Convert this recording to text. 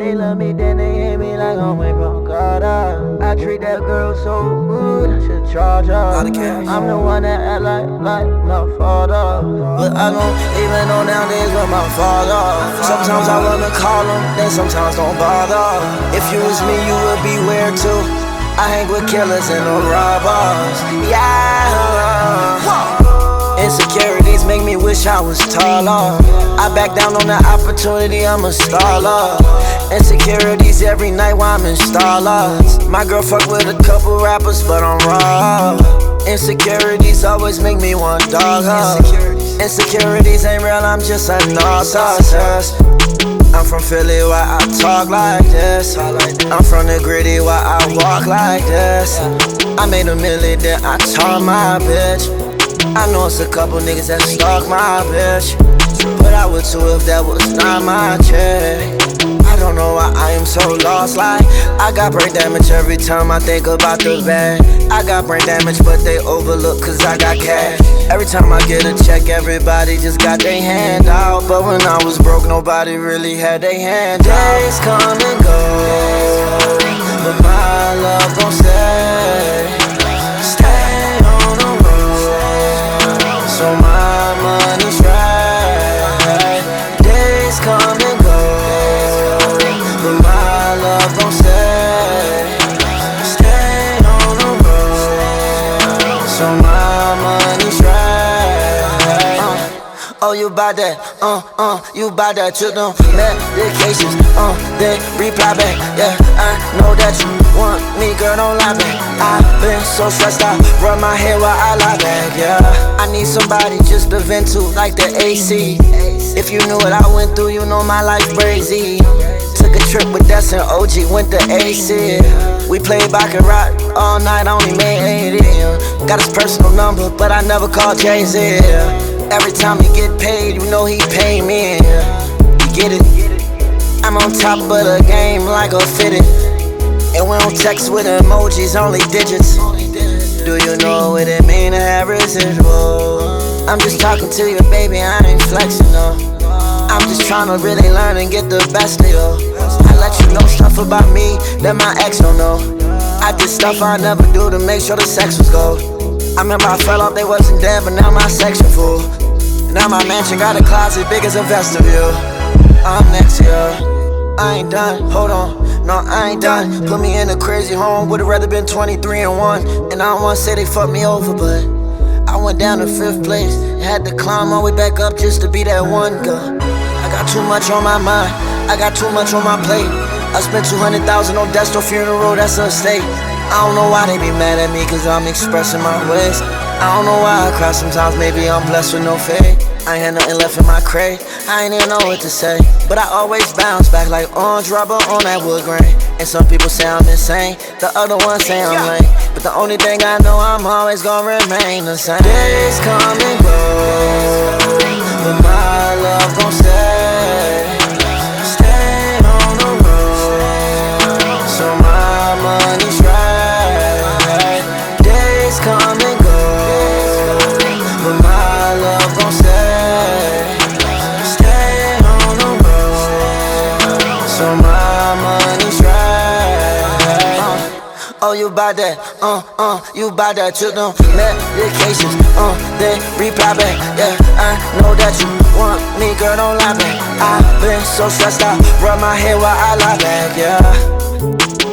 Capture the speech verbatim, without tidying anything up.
they love me, then they hate me like I'm way from Carter. I treat that girl so good, I should charge her. I'm the one that act like, like my father. But I don't even know nowadays what my father. Sometimes I wanna call him, then sometimes don't bother. If you was me, you would be weird too. I hang with killers and no robbers. Yeah. Insecurities make me wish I was taller. I back down on the opportunity, I'm a staller. Insecurities every night while I'm in Starlords. My girl fuck with a couple rappers, but I'm raw. Insecurities always make me want dog her. Insecurities ain't real, I'm just a narcissist. I'm from Philly, why I talk like this. I'm from the gritty, why I walk like this. I made a million, then I taught my bitch. I know it's a couple niggas that stalk my bitch, but I would too if that was not my chick. I don't know why I am so lost, like I got brain damage every time I think about the bag. I got brain damage but they overlook cause I got cash. Every time I get a check everybody just got their hand out, but when I was broke nobody really had their hand out. Days come and go, but my love gon' stay. Stay on the road, so my money's right. Days come and go, but my love gon' stay. Stay on the road, so my money's right. uh, Oh, you bout that, uh, uh, you bout that. You done medications, uh, then reply back. Yeah, I know that you want me, girl, don't lie back. I've been so stressed out, run my hair while I lie back. Yeah, I need somebody just to vent to, like the A C. If you knew what I went through, you know my life crazy. Took a trip with Des and O G, went to A C. We played baccarat all night, only made eighty. Got his personal number, but I never called Jay-Z. Every time he get paid, you know he pay me. You get it? I'm on top of the game like a fitted. And we don't text with emojis, only digits. Do you know what it mean to have residual? I'm just talking to you, baby, I ain't flexing, no. I'm just trying to really learn and get the best of you. I let you know stuff about me that my ex don't know. I did stuff I never do to make sure the sex was gold. I remember I fell off, they wasn't dead, but now my section full. Now my mansion got a closet big as a vestibule. I'm next year, I ain't done, hold on, no I ain't done. Put me in a crazy home, would've rather been twenty-three and one. And I don't wanna say they fucked me over, but I went down to fifth place. Had to climb all the way back up just to be that one girl. I got too much on my mind, I got too much on my plate. I spent two hundred thousand on Desto funeral, that's a estate. I don't know why they be mad at me, cause I'm expressing my ways. I don't know why I cry sometimes, maybe I'm blessed with no fade. I ain't had nothing left in my crate, I ain't even know what to say. But I always bounce back like orange rubber on that wood grain. And some people say I'm insane, the other ones say I'm lame. But the only thing I know, I'm always gonna remain the same. Days come and go, but my love gon' stay. Stay on the road, so my money's right. Days come and go, but my love gon' stay. Stay on the road, so my money's right. uh, Oh, you bout that, uh, uh, you bout that. You done medications, uh, then reply back. Yeah, I know that you want me, girl, don't lie back. I've been so stressed out, run my hair while I lie back, yeah.